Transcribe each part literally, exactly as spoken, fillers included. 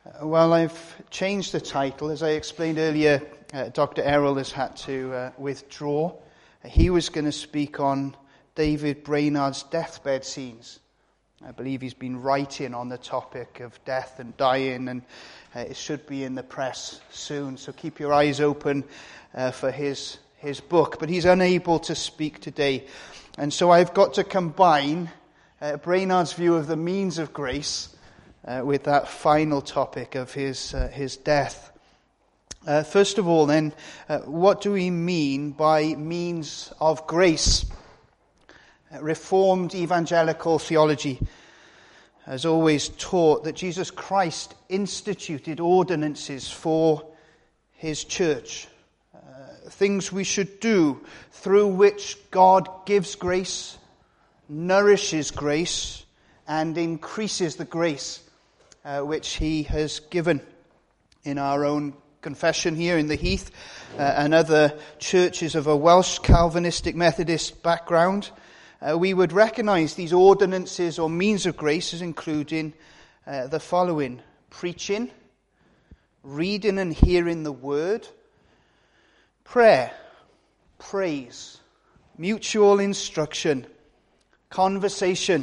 Well, I've changed the title. As I explained earlier, uh, Doctor Errol has had to uh, withdraw. He was going to speak on David Brainerd's deathbed scenes. I believe he's been writing on the topic of death and dying, and uh, it should be in the press soon. So keep your eyes open uh, for his his book. But he's unable to speak today. And so I've got to combine uh, Brainerd's view of the means of grace Uh, with that final topic of his uh, his death. Uh, first of all, then, uh, what do we mean by means of grace? Uh, Reformed evangelical theology has always taught that Jesus Christ instituted ordinances for his church, uh, things we should do through which God gives grace, nourishes grace, and increases the grace Uh, which he has given. In our own confession here in the Heath uh, and other churches of a Welsh Calvinistic Methodist background, uh, we would recognize these ordinances or means of grace as including uh, the following: preaching, reading and hearing the word, prayer, praise, mutual instruction, conversation,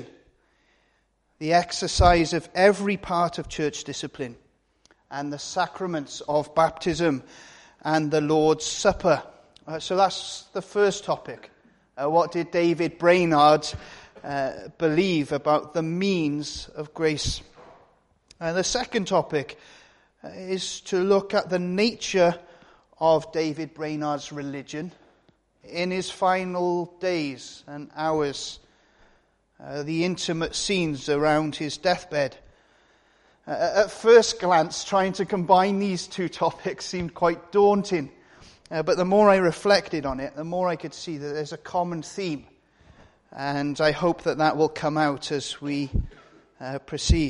the exercise of every part of church discipline, and the sacraments of baptism and the Lord's Supper. Uh, so that's the first topic. Uh, what did David Brainerd uh, believe about the means of grace? Uh, the second topic uh, is to look at the nature of David Brainerd's religion in his final days and hours. Uh, the intimate scenes around his deathbed. Uh, at first glance, trying to combine these two topics seemed quite daunting. Uh, but the more I reflected on it, the more I could see that there's a common theme. And I hope that that will come out as we uh, proceed.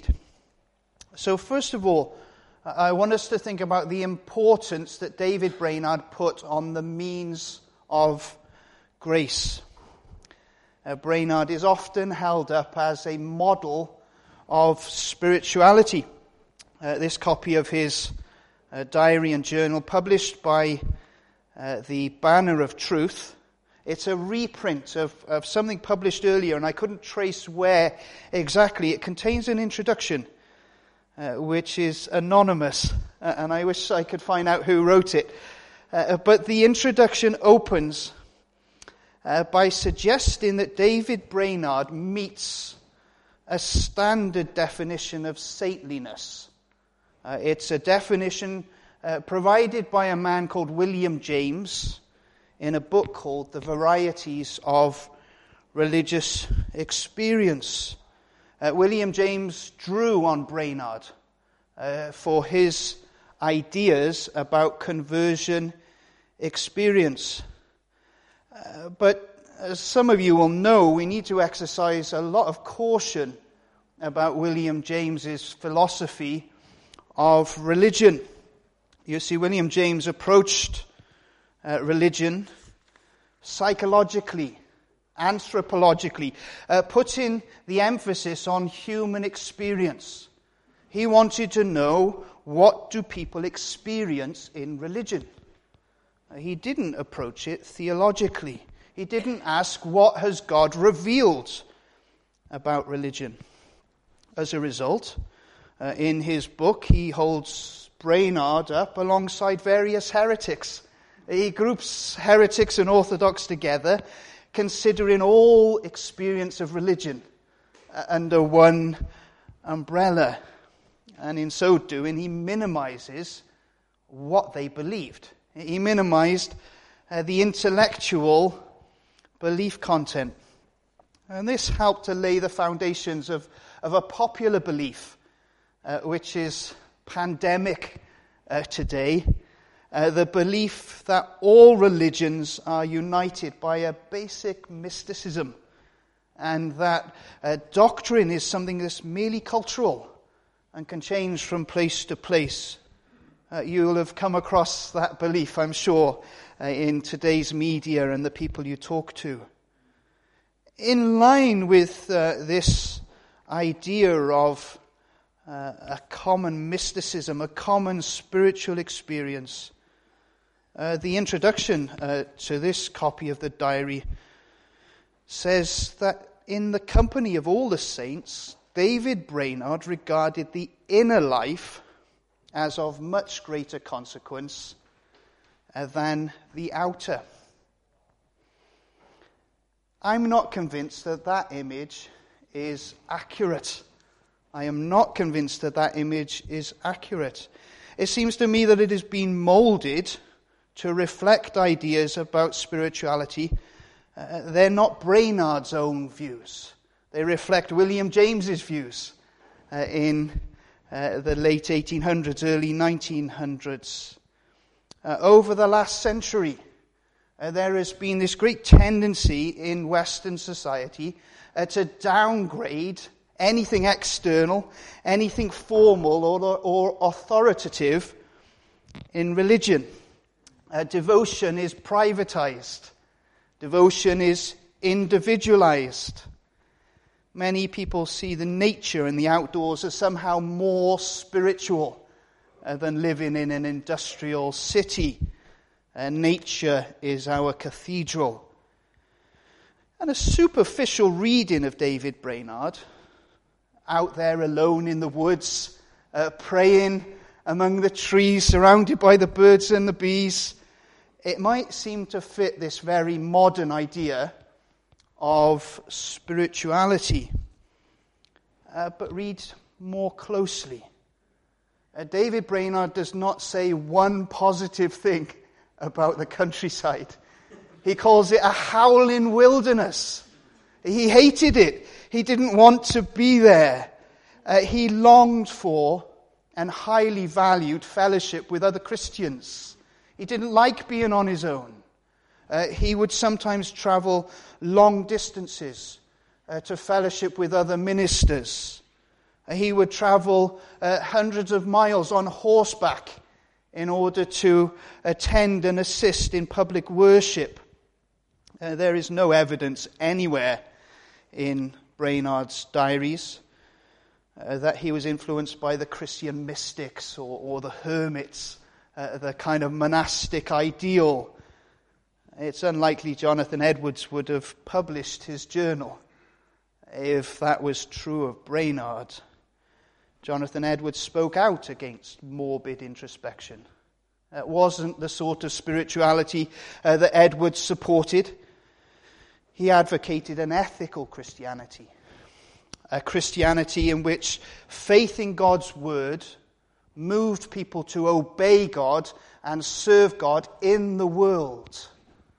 So first of all, I want us to think about the importance that David Brainerd put on the means of grace. Uh, Brainerd is often held up as a model of spirituality. Uh, this copy of his uh, diary and journal, published by uh, the Banner of Truth, it's a reprint of, of something published earlier, and I couldn't trace where exactly. It contains an introduction, uh, which is anonymous, uh, and I wish I could find out who wrote it. Uh, but the introduction opens Uh, by suggesting that David Brainerd meets a standard definition of saintliness. Uh, it's a definition uh, provided by a man called William James in a book called The Varieties of Religious Experience. Uh, William James drew on Brainerd uh, for his ideas about conversion experience. Uh, but as some of you will know, we need to exercise a lot of caution about William James's philosophy of religion. You see, William James approached uh, religion psychologically, anthropologically, uh, putting the emphasis on human experience. He wanted to know, what do people experience in religion? He didn't approach it theologically. He didn't ask, what has God revealed about religion? As a result, uh, in his book, he holds Brainerd up alongside various heretics. He groups heretics and orthodox together, considering all experience of religion uh, under one umbrella. And in so doing, he minimizes what they believed. He minimized uh, the intellectual belief content. And this helped to lay the foundations of, of a popular belief, uh, which is pandemic uh, today. Uh, the belief that all religions are united by a basic mysticism, and that uh, doctrine is something that's merely cultural and can change from place to place. Uh, you'll have come across that belief, I'm sure, uh, in today's media and the people you talk to. In line with uh, this idea of uh, a common mysticism, a common spiritual experience. Uh, the introduction uh, to this copy of the diary says that in the company of all the saints, David Brainerd regarded the inner life as of much greater consequence uh, than the outer. I'm not convinced that that image is accurate. I am not convinced that that image is accurate. It seems to me that it has been molded to reflect ideas about spirituality. Uh, they're not Brainerd's own views. They reflect William James's views uh, in uh, the late eighteen hundreds, early nineteen hundreds. Uh, over the last century, uh, there has been this great tendency in Western society uh, to downgrade anything external, anything formal or, or authoritative in religion. Uh, devotion is privatized. Devotion is individualized. Many people see the nature and the outdoors as somehow more spiritual uh, than living in an industrial city. Uh, nature is our cathedral. And a superficial reading of David Brainerd, out there alone in the woods, uh, praying among the trees, surrounded by the birds and the bees, it might seem to fit this very modern idea of spirituality. Uh, but read more closely. Uh, David Brainerd does not say one positive thing about the countryside. He calls it a howling wilderness. He hated it. He didn't want to be there. Uh, he longed for and highly valued fellowship with other Christians. He didn't like being on his own. Uh, he would sometimes travel long distances uh, to fellowship with other ministers. Uh, he would travel uh, hundreds of miles on horseback in order to attend and assist in public worship. Uh, there is no evidence anywhere in Brainerd's diaries uh, that he was influenced by the Christian mystics or, or the hermits, uh, the kind of monastic ideal. It's unlikely Jonathan Edwards would have published his journal if that was true of Brainerd. Jonathan Edwards spoke out against morbid introspection. It wasn't the sort of spirituality uh, that Edwards supported. He advocated an ethical Christianity, a Christianity in which faith in God's word moved people to obey God and serve God in the world,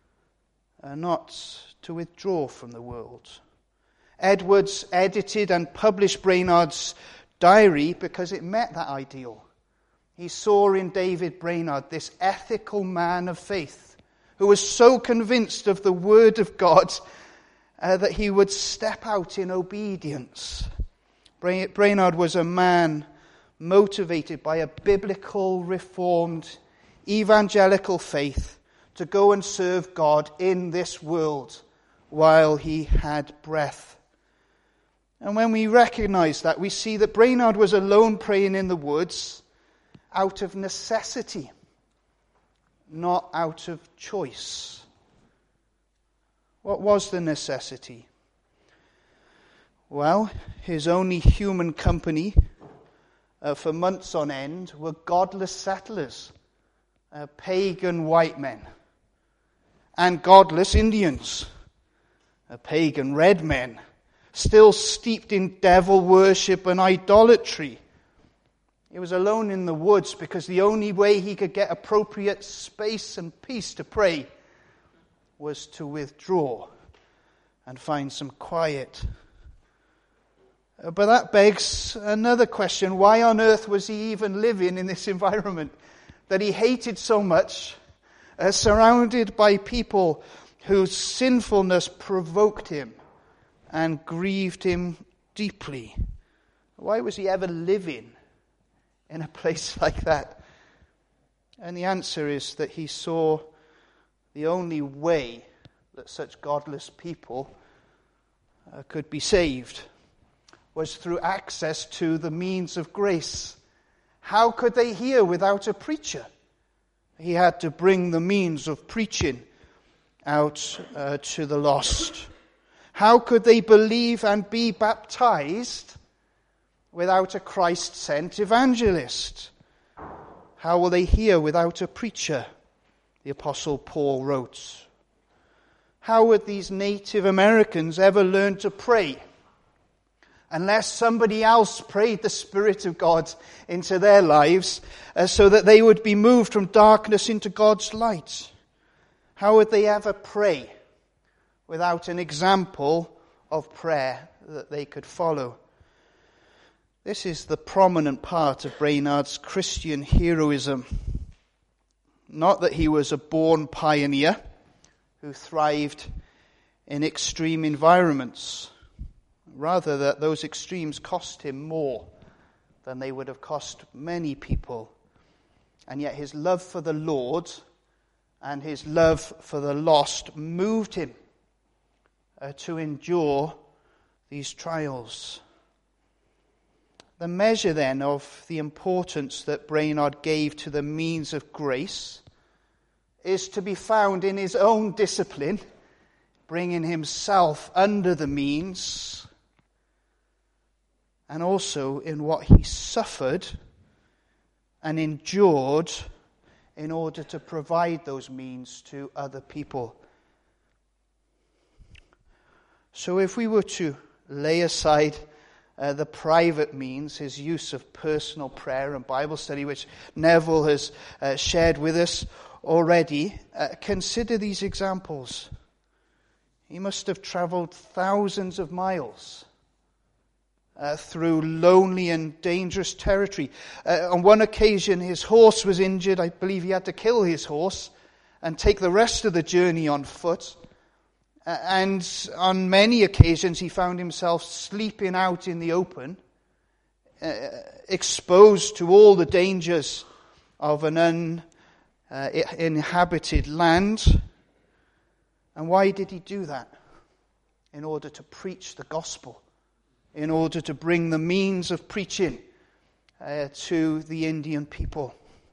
uh, not to withdraw from the world. Edwards edited and published Brainerd's diary because it met that ideal. He saw in David Brainerd this ethical man of faith who was so convinced of the word of God uh, that he would step out in obedience. Brainerd was a man motivated by a biblical, reformed, evangelical faith to go and serve God in this world while he had breath. And when we recognize that, we see that Brainerd was alone praying in the woods out of necessity, not out of choice. What was the necessity? Well, his only human company uh, for months on end were godless settlers, uh, pagan white men, and godless Indians, uh, pagan red men, still steeped in devil worship and idolatry. He was alone in the woods because the only way he could get appropriate space and peace to pray was to withdraw and find some quiet. But that begs another question. Why on earth was he even living in this environment that he hated so much, uh, surrounded by people whose sinfulness provoked him and grieved him deeply? Why was he ever living in a place like that? And the answer is that he saw the only way that such godless people uh, could be saved was through access to the means of grace. How could they hear without a preacher? He had to bring the means of preaching out uh, to the lost. How could they believe and be baptized without a Christ-sent evangelist? How will they hear without a preacher? The Apostle Paul wrote. How would these Native Americans ever learn to pray unless somebody else prayed the Spirit of God into their lives uh, so that they would be moved from darkness into God's light? How would they ever pray without an example of prayer that they could follow? This is the prominent part of Brainerd's Christian heroism. Not that he was a born pioneer who thrived in extreme environments. Rather, that those extremes cost him more than they would have cost many people. And yet his love for the Lord and his love for the lost moved him uh, to endure these trials. The measure then of the importance that Brainerd gave to the means of grace is to be found in his own discipline, bringing himself under the means, and also in what he suffered and endured in order to provide those means to other people. So if we were to lay aside uh, the private means, his use of personal prayer and Bible study, which Neville has uh, shared with us already, uh, consider these examples. He must have travelled thousands of miles Uh, through lonely and dangerous territory. Uh, on one occasion, his horse was injured. I believe he had to kill his horse and take the rest of the journey on foot. Uh, and on many occasions, he found himself sleeping out in the open, uh, exposed to all the dangers of an uninhabited land. And why did he do that? In order to preach the gospel. In order to bring the means of preaching uh, to the Indian people.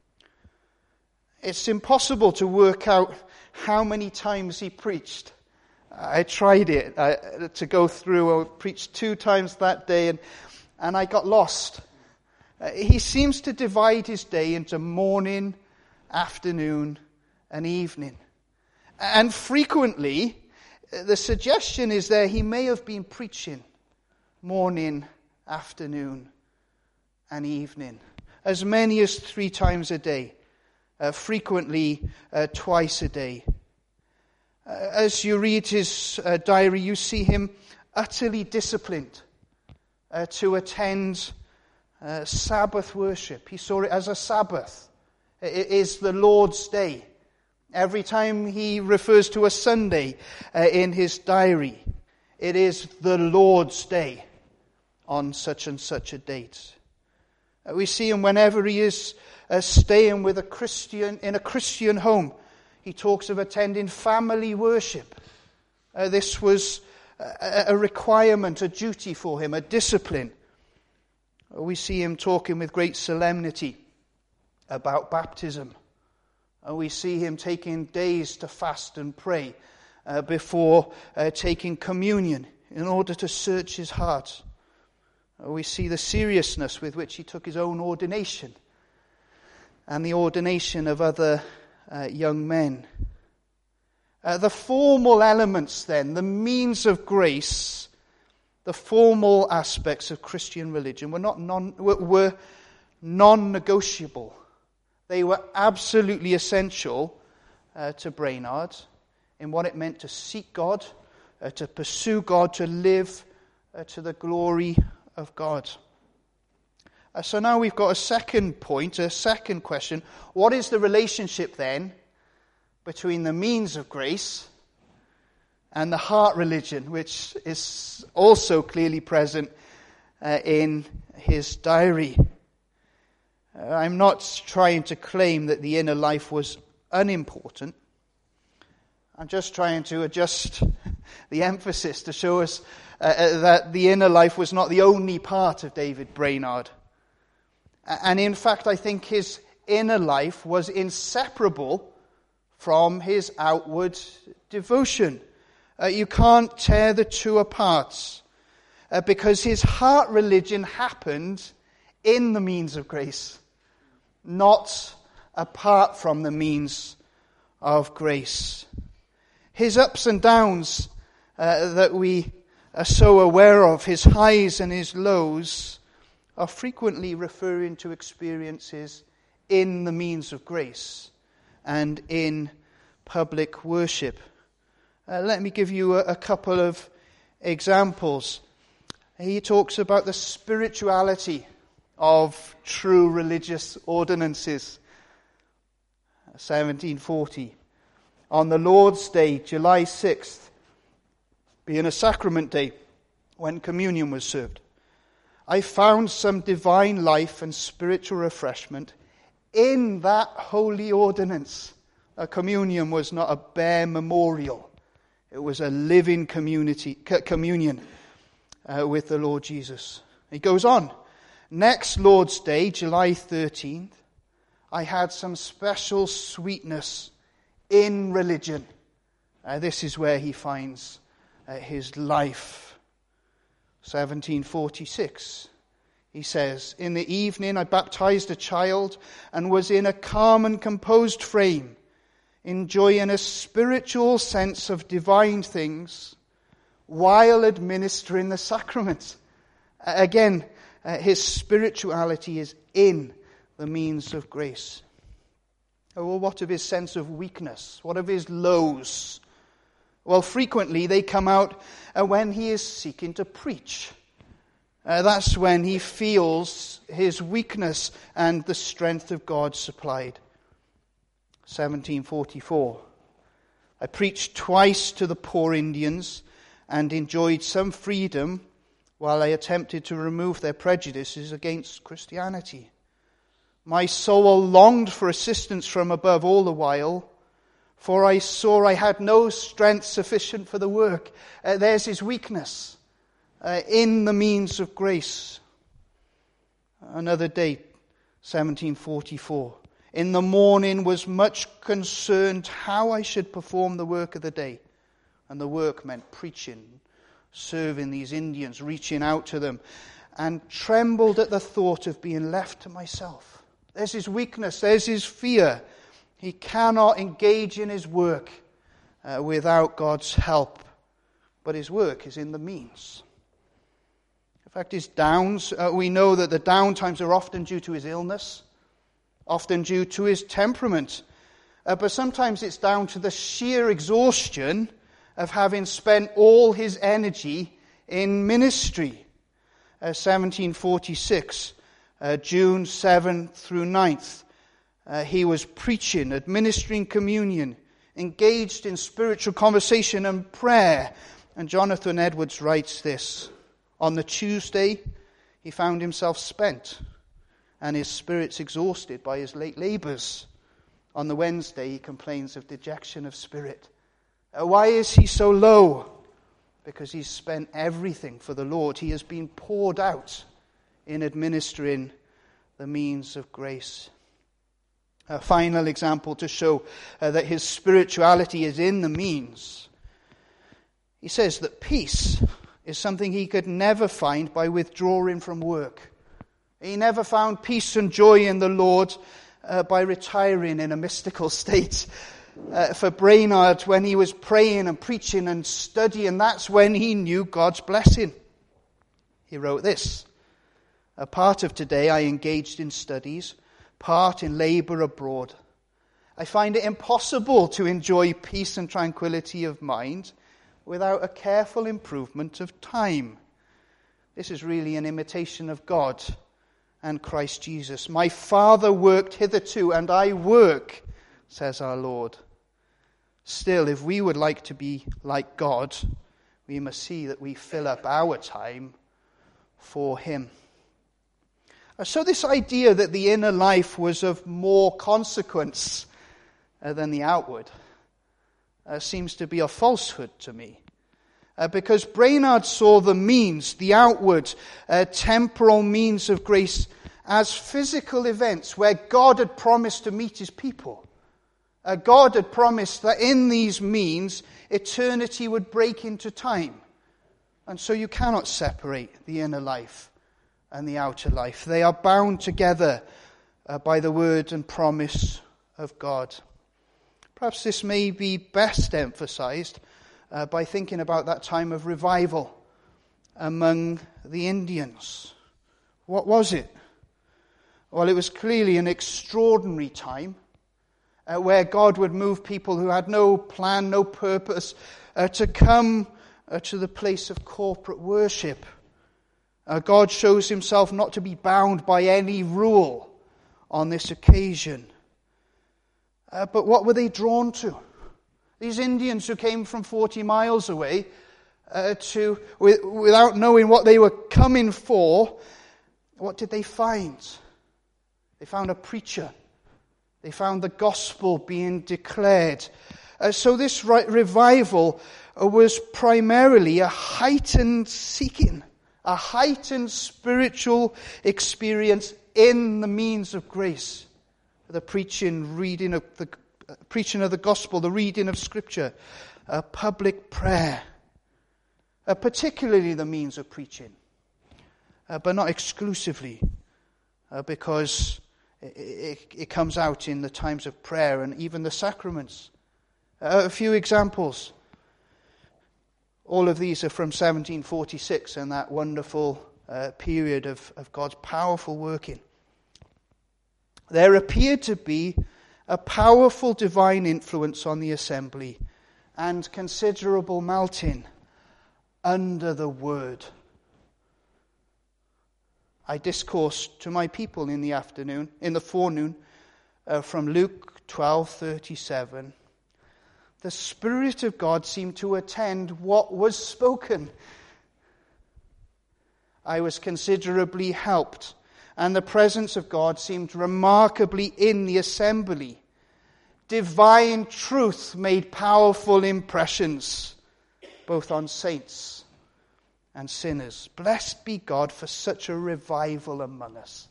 It's impossible to work out how many times he preached. I tried it uh, to go through. I preached two times that day and, and I got lost. Uh, he seems to divide his day into morning, afternoon, and evening. And frequently, the suggestion is there he may have been preaching morning, afternoon, and evening. As many as three times a day. Uh, frequently uh, twice a day. Uh, as you read his uh, diary, you see him utterly disciplined uh, to attend uh, Sabbath worship. He saw it as a Sabbath. It is the Lord's day. Every time he refers to a Sunday uh, in his diary, it is the Lord's day. On such and such a date. Uh, we see him whenever he is uh, staying with a Christian, in a Christian home. He talks of attending family worship. Uh, this was a, a requirement, a duty for him, a discipline. Uh, we see him talking with great solemnity about baptism. Uh, we see him taking days to fast and pray uh, before uh, taking communion in order to search his heart. We see the seriousness with which he took his own ordination and the ordination of other uh, young men. Uh, the formal elements then, the means of grace, the formal aspects of Christian religion were not non, were non-negotiable. They were absolutely essential uh, to Brainerd in what it meant to seek God, uh, to pursue God, to live uh, to the glory of God. Uh, so now we've got a second point, a second question. What is the relationship then between the means of grace and the heart religion, which is also clearly present uh, in his diary? Uh, I'm not trying to claim that the inner life was unimportant. I'm just trying to adjust the emphasis to show us uh, that the inner life was not the only part of David Brainerd. And in fact, I think his inner life was inseparable from his outward devotion. Uh, you can't tear the two apart uh, because his heart religion happened in the means of grace, not apart from the means of grace. His ups and downs uh, that we are so aware of, his highs and his lows, are frequently referring to experiences in the means of grace and in public worship. Uh, let me give you a, a couple of examples. He talks about the spirituality of true religious ordinances. seventeen forty. On the Lord's Day, July sixth, being a sacrament day, when communion was served, I found some divine life and spiritual refreshment in that holy ordinance. A communion was not a bare memorial. It was a living community, communion uh, with the Lord Jesus. He goes on. Next Lord's Day, July thirteenth, I had some special sweetness in religion. Uh, this is where he finds uh, his life. seventeen forty-six. He says, in the evening I baptized a child and was in a calm and composed frame, enjoying a spiritual sense of divine things while administering the sacrament. Again, uh, his spirituality is in the means of grace. Oh, well, what of his sense of weakness? What of his lows? Well, frequently they come out uh, when he is seeking to preach. Uh, that's when he feels his weakness and the strength of God supplied. seventeen forty-four. I preached twice to the poor Indians and enjoyed some freedom while I attempted to remove their prejudices against Christianity. My soul longed for assistance from above all the while, for I saw I had no strength sufficient for the work. Uh, there's his weakness uh, in the means of grace. Another date, seventeen forty-four. In the morning was much concerned how I should perform the work of the day. And the work meant preaching, serving these Indians, reaching out to them, and trembled at the thought of being left to myself. There's his weakness, there's his fear. He cannot engage in his work uh, without God's help. But his work is in the means. In fact, his downs, uh, we know that the downtimes are often due to his illness, often due to his temperament. Uh, but sometimes it's down to the sheer exhaustion of having spent all his energy in ministry. Uh, seventeen forty-six, uh, June seventh through ninth, uh, he was preaching, administering communion, engaged in spiritual conversation and prayer. And Jonathan Edwards writes this: on the Tuesday, he found himself spent and his spirits exhausted by his late labours. On the Wednesday, he complains of dejection of spirit. Uh, why is he so low? Because he's spent everything for the Lord. He has been poured out in administering the means of grace. A final example to show uh, that his spirituality is in the means. He says that peace is something he could never find by withdrawing from work. He never found peace and joy in the Lord uh, by retiring in a mystical state. Uh, for Brainerd, when he was praying and preaching and studying, that's when he knew God's blessing. He wrote this: a part of today I engaged in studies, part in labour abroad. I find it impossible to enjoy peace and tranquility of mind without a careful improvement of time. This is really an imitation of God and Christ Jesus. My Father worked hitherto, and I work, says our Lord. Still, if we would like to be like God, we must see that we fill up our time for him. So this idea that the inner life was of more consequence uh, than the outward uh, seems to be a falsehood to me. Uh, because Brainerd saw the means, the outward, uh, temporal means of grace as physical events where God had promised to meet his people. Uh, God had promised that in these means, eternity would break into time. And so you cannot separate the inner life and the outer life. They are bound together uh, by the word and promise of God. Perhaps this may be best emphasized uh, by thinking about that time of revival among the Indians. What was it? Well, it was clearly an extraordinary time uh, where God would move people who had no plan, no purpose, uh, to come uh, to the place of corporate worship. Uh, God shows himself not to be bound by any rule on this occasion. Uh, but what were they drawn to? These Indians who came from forty miles away uh, to with, without knowing what they were coming for, what did they find? They found a preacher. They found the gospel being declared. Uh, so this re- revival uh, was primarily a heightened seeking, a heightened spiritual experience in the means of grace. The preaching, reading of the uh, preaching of the gospel, the reading of scripture, uh, public prayer, uh, particularly the means of preaching, uh, but not exclusively, uh, because it, it, it comes out in the times of prayer and even the sacraments. Uh, a few examples. All of these are from seventeen forty-six and that wonderful uh, period of, of God's powerful working. There appeared to be a powerful divine influence on the assembly and considerable melting under the word. I discoursed to my people in the afternoon, in the forenoon, uh, from Luke twelve thirty-seven. The Spirit of God seemed to attend what was spoken. I was considerably helped, and the presence of God seemed remarkably in the assembly. Divine truth made powerful impressions, both on saints and sinners. Blessed be God for such a revival among us.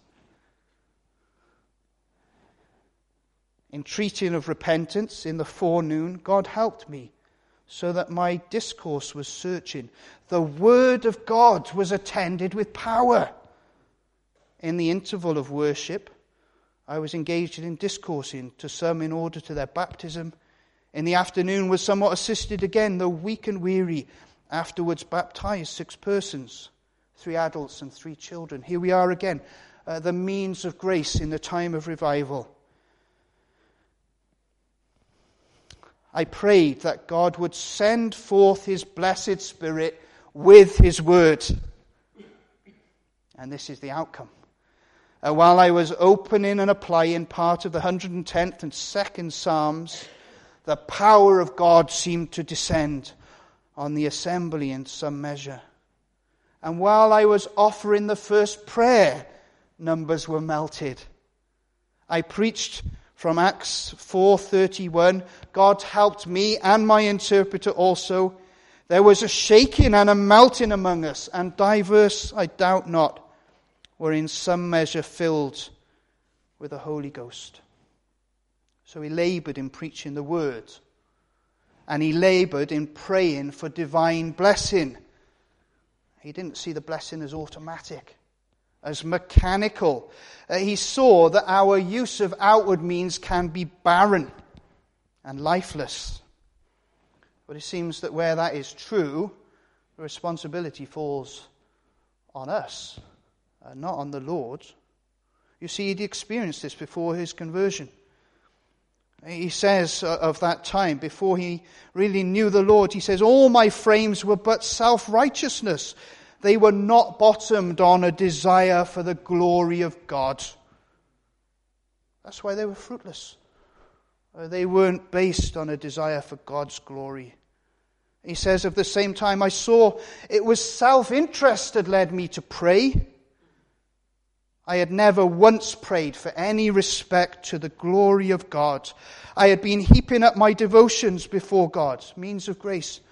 In treating of repentance in the forenoon, God helped me so that my discourse was searching. The word of God was attended with power. In the interval of worship, I was engaged in discoursing to some in order to their baptism. In the afternoon was somewhat assisted again, though weak and weary. Afterwards baptized six persons, three adults and three children. Here we are again, uh, the means of grace in the time of revival. I prayed that God would send forth his blessed Spirit with his word. And this is the outcome. Uh, while I was opening and applying part of the one hundred tenth and second Psalms, the power of God seemed to descend on the assembly in some measure. And while I was offering the first prayer, numbers were melted. I preached from Acts four thirty-one, God helped me and my interpreter also. There was a shaking and a melting among us, and diverse, I doubt not, were in some measure filled with the Holy Ghost. So he labored in preaching the word, and he labored in praying for divine blessing. He didn't see the blessing as automatic, as mechanical. Uh, he saw that our use of outward means can be barren and lifeless. But it seems that where that is true, the responsibility falls on us, uh, not on the Lord. You see, he'd experienced this before his conversion. He says of that time, before he really knew the Lord, he says, all my frames were but self-righteousness. They were not bottomed on a desire for the glory of God. That's why they were fruitless. They weren't based on a desire for God's glory. He says of the same time, I saw it was self-interest that led me to pray. I had never once prayed for any respect to the glory of God. I had been heaping up my devotions before God, means of grace,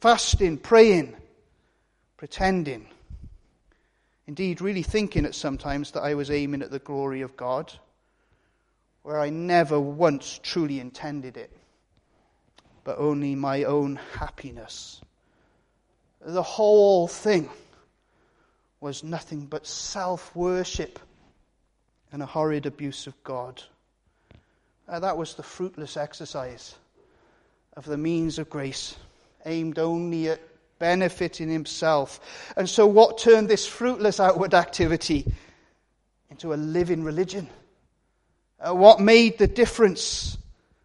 fasting, praying, pretending. Indeed, really thinking at sometimes that I was aiming at the glory of God, where I never once truly intended it, but only my own happiness. The whole thing was nothing but self-worship and a horrid abuse of God. Uh, that was the fruitless exercise of the means of grace, aimed only at benefiting himself. And so what turned this fruitless outward activity into a living religion? Uh, what made the difference?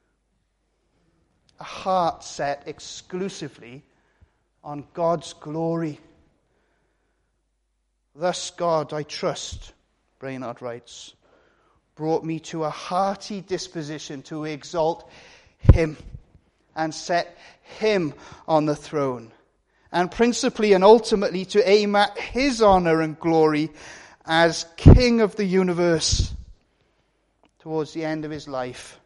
A heart set exclusively on God's glory. Thus God, I trust, Brainerd writes, brought me to a hearty disposition to exalt him and set him on the throne, and principally and ultimately to aim at his honor and glory as King of the universe. Towards the end of his life,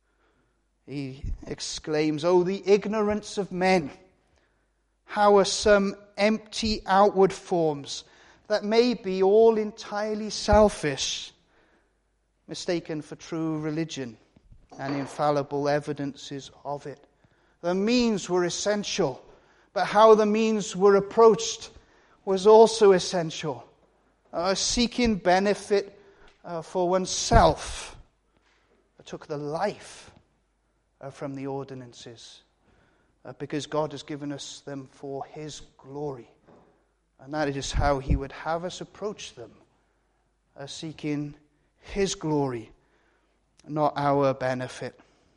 he exclaims, "Oh, the ignorance of men! How are some empty outward forms that may be all entirely selfish mistaken for true religion and infallible evidences of it." The means were essential, but how the means were approached was also essential. Uh, seeking benefit uh, for oneself took the life uh, from the ordinances, uh, because God has given us them for his glory. And that is how he would have us approach them, uh, seeking his glory, not our benefit.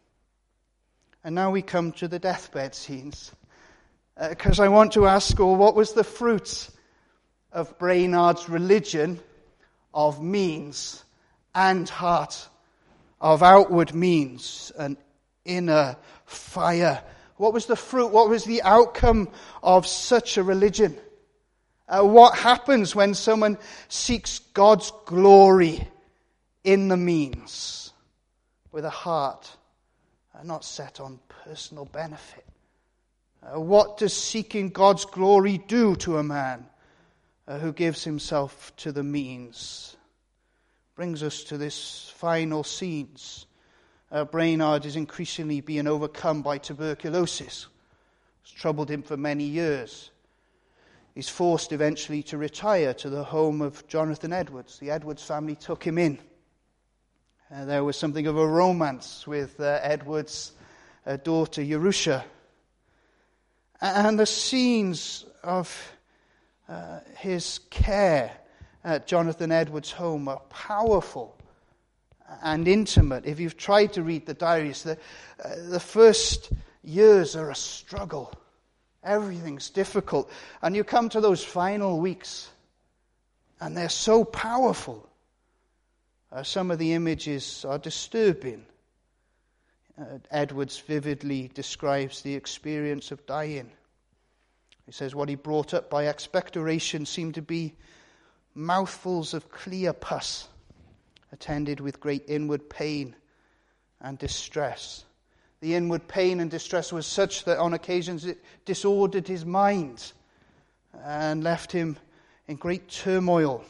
And now we come to the deathbed scenes, because uh, I want to ask, well, what was the fruit of Brainerd's religion of means and heart, of outward means and inner fire? What was the fruit? What was the outcome of such a religion? Uh, what happens when someone seeks God's glory in the means, with a heart uh, not set on personal benefit? Uh, what does seeking God's glory do to a man uh, who gives himself to the means? Brings us to this final scenes. Uh, Brainerd is increasingly being overcome by tuberculosis. It's troubled him for many years. He's forced eventually to retire to the home of Jonathan Edwards. The Edwards family took him in. Uh, there was something of a romance with uh, Edwards' uh, daughter, Jerusha. And the scenes of uh, his care at Jonathan Edwards' home are powerful and intimate. If you've tried to read the diaries, the, uh, the first years are a struggle. Everything's difficult. And you come to those final weeks, and they're so powerful. Uh, some of the images are disturbing. Uh, Edwards vividly describes the experience of dying. He says what he brought up by expectoration seemed to be mouthfuls of clear pus, attended with great inward pain and distress. The inward pain and distress was such that on occasions it disordered his mind and left him in great turmoil.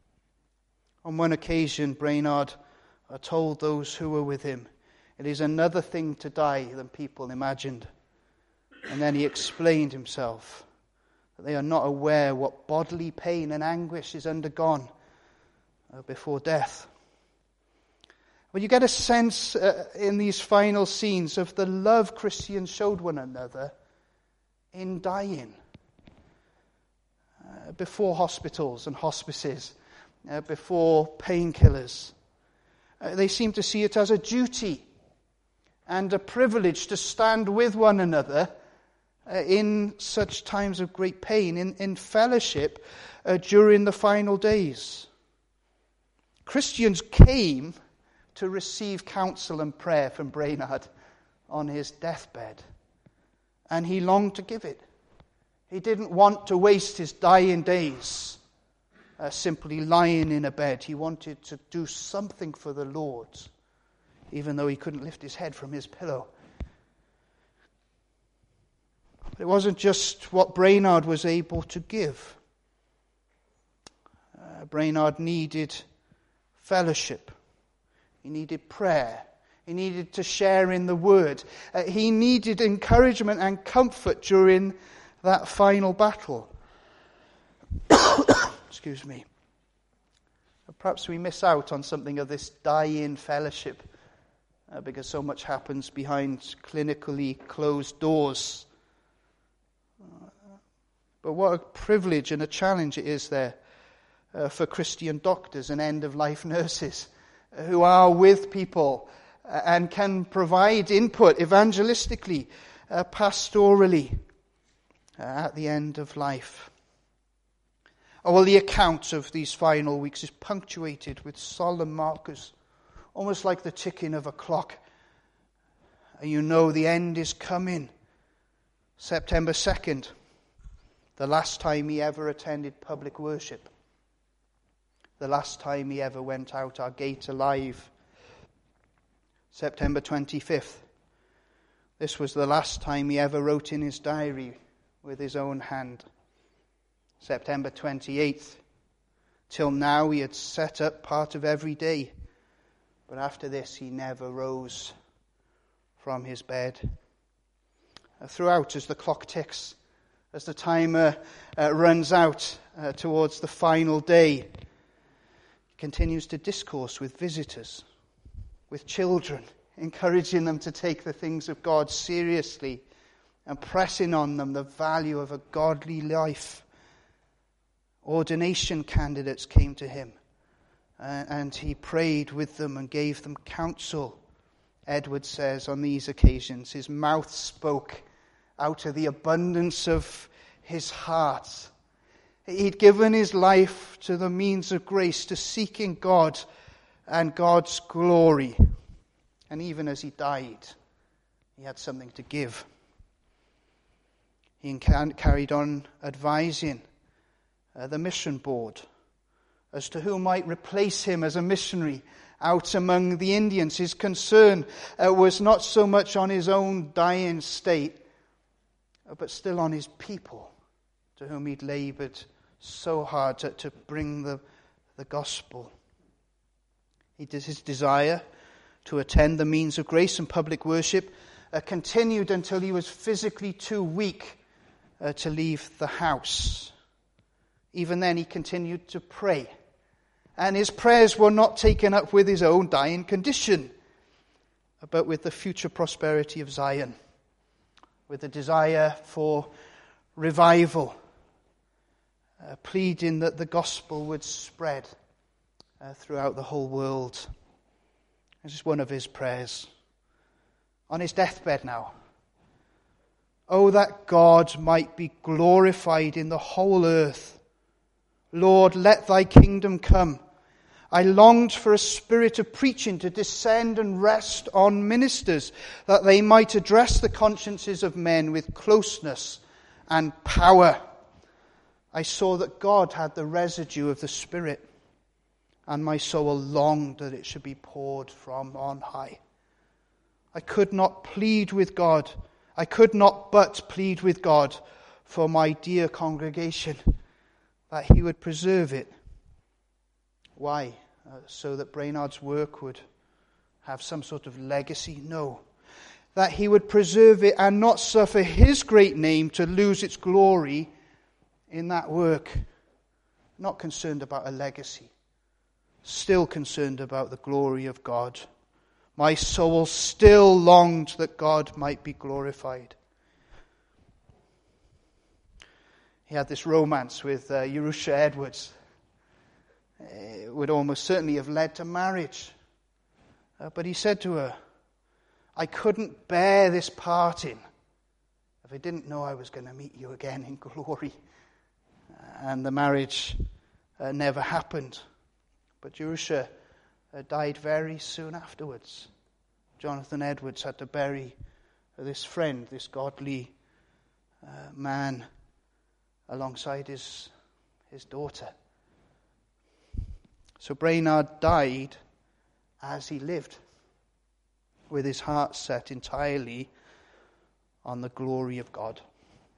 On one occasion, Brainerd told those who were with him, "It is another thing to die than people imagined." And then he explained himself that they are not aware what bodily pain and anguish is undergone before death. But you get a sense uh, in these final scenes of the love Christians showed one another in dying. Uh, before hospitals and hospices, uh, before painkillers. Uh, they seem to see it as a duty and a privilege to stand with one another uh, in such times of great pain, in, in fellowship uh, during the final days. Christians came to receive counsel and prayer from Brainerd on his deathbed, and he longed to give it. He didn't want to waste his dying days uh, simply lying in a bed. He wanted to do something for the Lord, even though he couldn't lift his head from his pillow. But it wasn't just what Brainerd was able to give. Uh, Brainerd needed fellowship. He needed prayer. He needed to share in the word. Uh, he needed encouragement and comfort during that final battle. Excuse me. Perhaps we miss out on something of this die-in fellowship uh, because so much happens behind clinically closed doors. Uh, but what a privilege and a challenge it is there uh, for Christian doctors and end-of-life nurses uh, who are with people uh, and can provide input evangelistically, uh, pastorally uh, at the end of life. Oh, well, the account of these final weeks is punctuated with solemn markers, almost like the ticking of a clock. And you know the end is coming. September second, the last time he ever attended public worship. The last time he ever went out our gate alive. September twenty-fifth, this was the last time he ever wrote in his diary with his own hand. September twenty-eighth, till now he had set up part of every day, but after this he never rose from his bed. Uh, throughout, as the clock ticks, as the timer uh, runs out uh, towards the final day, he continues to discourse with visitors, with children, encouraging them to take the things of God seriously and pressing on them the value of a godly life. Ordination candidates came to him, uh, and he prayed with them and gave them counsel. Edward says on these occasions, his mouth spoke out of the abundance of his heart. He'd given his life to the means of grace, to seeking God and God's glory. And even as he died, he had something to give. He carried on advising Uh, the mission board as to who might replace him as a missionary out among the Indians. His concern uh, was not so much on his own dying state, uh, but still on his people, to whom he'd labored so hard to, to bring the, the gospel. He did his desire to attend the means of grace and public worship uh, continued until he was physically too weak uh, to leave the house. Even then he continued to pray. And his prayers were not taken up with his own dying condition, but with the future prosperity of Zion, with the desire for revival, uh, pleading that the gospel would spread uh, throughout the whole world. This is one of his prayers. On his deathbed now. Oh, that God might be glorified in the whole earth. Lord, let thy kingdom come. I longed for a spirit of preaching to descend and rest on ministers, that they might address the consciences of men with closeness and power. I saw that God had the residue of the Spirit, and my soul longed that it should be poured from on high. I could not plead with God. I could not but plead with God for my dear congregation, that he would preserve it. Why? Uh, so that Brainerd's work would have some sort of legacy? No. That he would preserve it and not suffer his great name to lose its glory in that work. Not concerned about a legacy. Still concerned about the glory of God. My soul still longed that God might be glorified. He had this romance with uh, Jerusha Edwards. It would almost certainly have led to marriage. Uh, but he said to her, I couldn't bear this parting if I didn't know I was going to meet you again in glory. And the marriage uh, never happened. But Jerusha uh, died very soon afterwards. Jonathan Edwards had to bury uh, this friend, this godly uh, man, alongside his, his daughter. So Brainerd died as he lived, with his heart set entirely on the glory of God.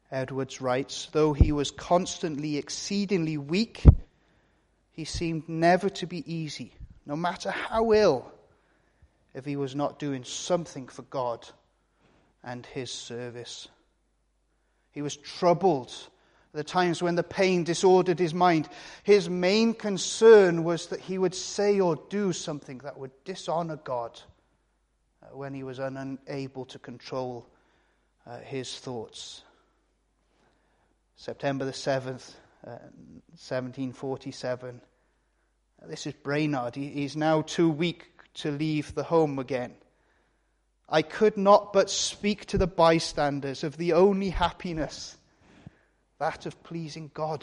Edwards writes, though he was constantly exceedingly weak, he seemed never to be easy, no matter how ill, if he was not doing something for God and his service. He was troubled at the times when the pain disordered his mind. His main concern was that he would say or do something that would dishonor God when he was unable to control uh, his thoughts. September the seventh, uh, seventeen forty-seven. This is Brainerd. He, he's now too weak to leave the home again. I could not but speak to the bystanders of the only happiness, that of pleasing God.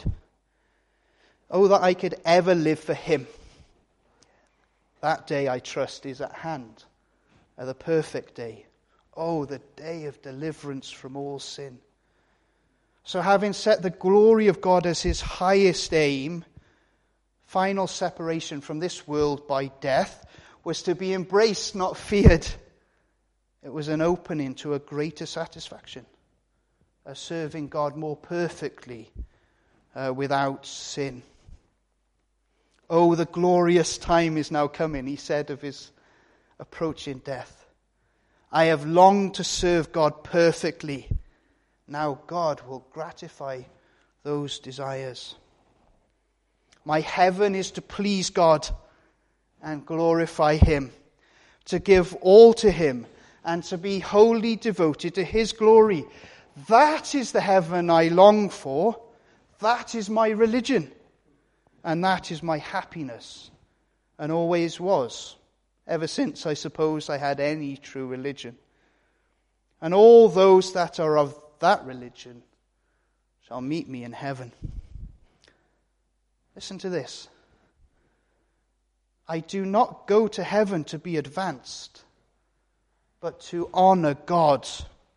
Oh, that I could ever live for him. That day, I trust, is at hand, the perfect day. Oh, the day of deliverance from all sin. So having set the glory of God as his highest aim, final separation from this world by death was to be embraced, not feared. It was an opening to a greater satisfaction, a serving God more perfectly uh, without sin. Oh, the glorious time is now coming, he said of his approaching death. I have longed to serve God perfectly. Now God will gratify those desires. My heaven is to please God and glorify him, to give all to him and to be wholly devoted to his glory. That is the heaven I long for. That is my religion. And that is my happiness. And always was. Ever since, I suppose, I had any true religion. And all those that are of that religion shall meet me in heaven. Listen to this. I do not go to heaven to be advanced, but to honor God.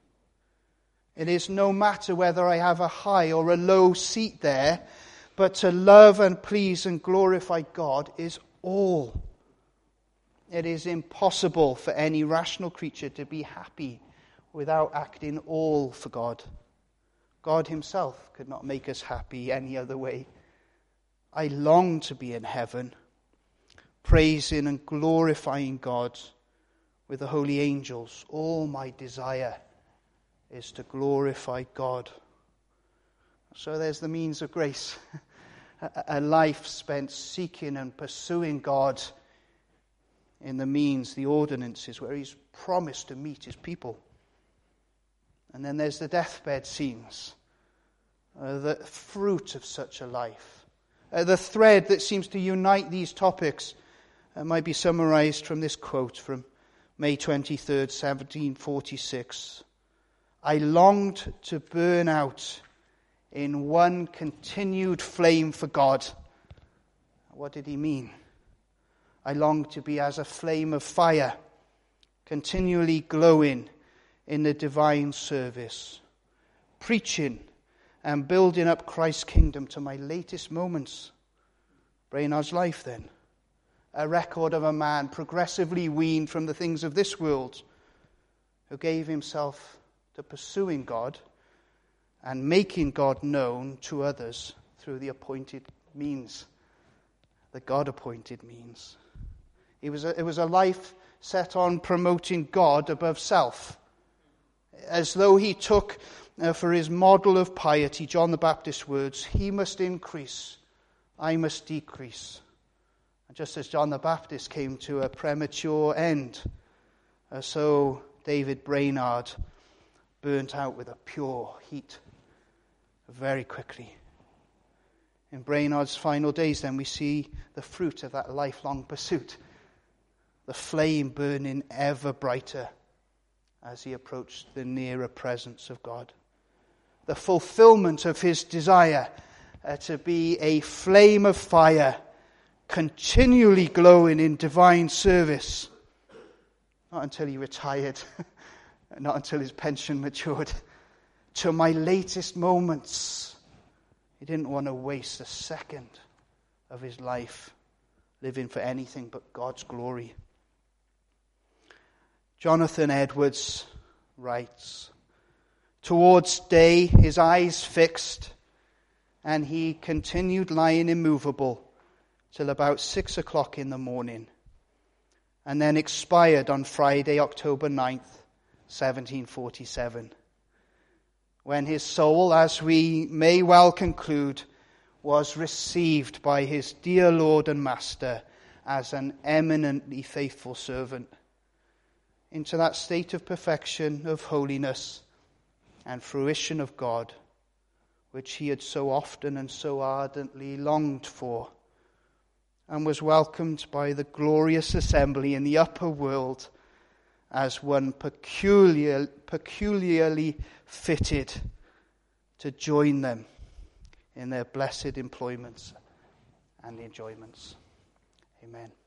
It is no matter whether I have a high or a low seat there, but to love and please and glorify God is all. It is impossible for any rational creature to be happy without acting all for God. God himself could not make us happy any other way. I long to be in heaven, praising and glorifying God with the holy angels. All my desire is to glorify God. So there's the means of grace. A life spent seeking and pursuing God in the means, the ordinances, where he's promised to meet his people. And then there's the deathbed scenes, uh, the fruit of such a life. Uh, the thread that seems to unite these topics uh, might be summarized from this quote from May twenty-third, seventeen forty-six. I longed to burn out in one continued flame for God. What did he mean? I longed to be as a flame of fire, continually glowing in the divine service, preaching and building up Christ's kingdom to my latest moments. Brainerd's life, then. A record of a man progressively weaned from the things of this world, who gave himself to pursuing God and making God known to others through the appointed means, the God-appointed means. It was a, it was a life set on promoting God above self, as though he took uh, for his model of piety John the Baptist's words, he must increase, I must decrease. And just as John the Baptist came to a premature end, uh, so David Brainerd burnt out with a pure heat very quickly. In Brainerd's final days, then, we see the fruit of that lifelong pursuit, the flame burning ever brighter as he approached the nearer presence of God. The fulfillment of his desire uh, to be a flame of fire, continually glowing in divine service. Not until he retired, not until his pension matured. To my latest moments. He didn't want to waste a second of his life living for anything but God's glory. Jonathan Edwards writes, Towards day, his eyes fixed, and he continued lying immovable till about six o'clock in the morning, and then expired on Friday, October ninth, seventeen forty-seven, when his soul, as we may well conclude, was received by his dear Lord and Master as an eminently faithful servant into that state of perfection, of holiness, and fruition of God, which he had so often and so ardently longed for, and was welcomed by the glorious assembly in the upper world as one peculiar, peculiarly fitted to join them in their blessed employments and enjoyments. Amen.